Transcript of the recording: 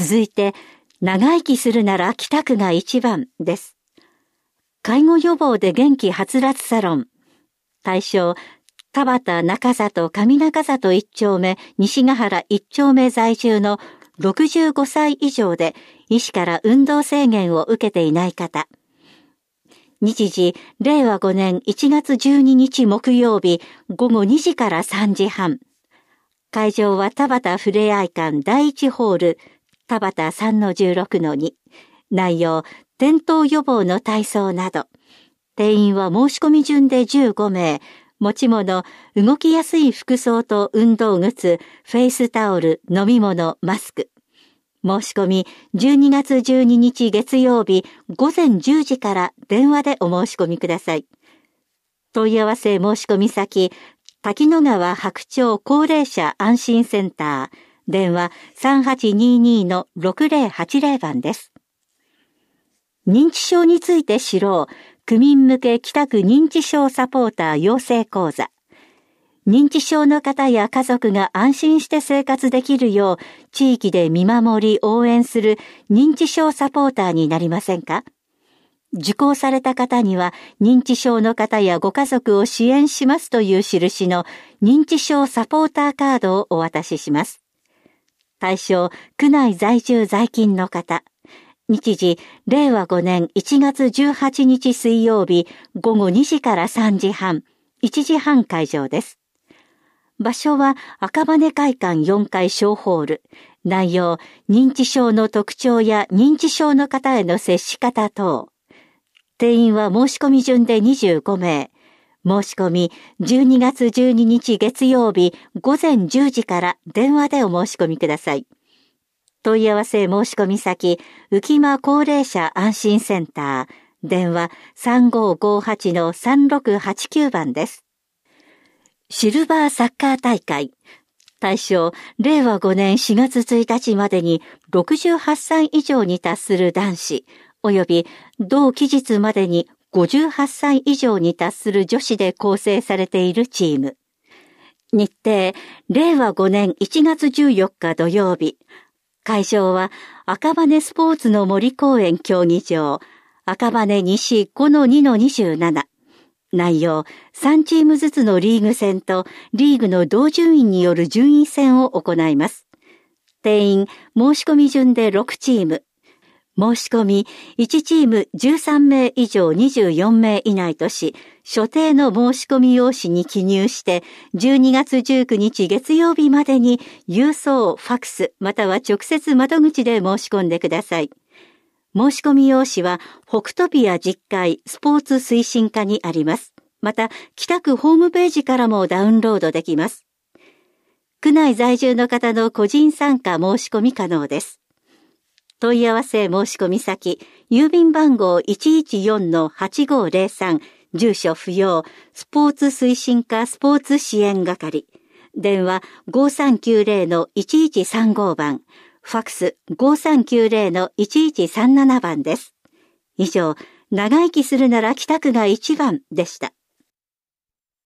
続いて、長生きするなら北区が一番です。介護予防で元気はつらつサロン。対象、田端中里上中里一丁目西ヶ原一丁目在住の65歳以上で医師から運動制限を受けていない方。日時、令和5年1月12日木曜日午後2時から3時半。会場は田端ふれあい館第1ホール、田端 3-16-2。内容、転倒予防の体操など。定員は申し込み順で15名。持ち物、動きやすい服装と運動靴、フェイスタオル、飲み物、マスク。申し込み、12月12日月曜日午前10時から電話でお申し込みください。問い合わせ申し込み先、滝野川白鳥高齢者安心センター、電話 3822-6080 番です。認知症について知ろう、区民向け北区認知症サポーター養成講座。認知症の方や家族が安心して生活できるよう、地域で見守り応援する認知症サポーターになりませんか？受講された方には、認知症の方やご家族を支援しますという印の認知症サポーターカードをお渡しします。対象、区内在住在勤の方。日時、令和5年1月18日水曜日午後2時から3時半、1時半会場です。場所は赤羽会館4階小ホール。内容、認知症の特徴や認知症の方への接し方等。定員は申し込み順で25名。申し込み、12月12日月曜日午前10時から電話でお申し込みください。問い合わせ申し込み先、浮間高齢者安心センター、電話 3558-3689 番です。シルバーサッカー大会。対象、令和5年4月1日までに68歳以上に達する男子、及び同期日までに58歳以上に達する女子で構成されているチーム。日程、令和5年1月14日土曜日。会場は赤羽スポーツの森公園競技場、赤羽西 5-2-27。内容、3チームずつのリーグ戦とリーグの同順位による順位戦を行います。定員、申し込み順で6チーム。申し込み、1チーム13名以上24名以内とし、所定の申し込み用紙に記入して、12月19日月曜日までに郵送、ファクス、または直接窓口で申し込んでください。申し込み用紙は、北トピア10階スポーツ推進課にあります。また、北区ホームページからもダウンロードできます。区内在住の方の個人参加申し込み可能です。問い合わせ申し込み先、郵便番号 114-8503、住所不要、スポーツ推進課スポーツ支援係。電話 5390-1135 番。ファクス 5390-1137 番です。以上、長生きするなら北区が一番でした。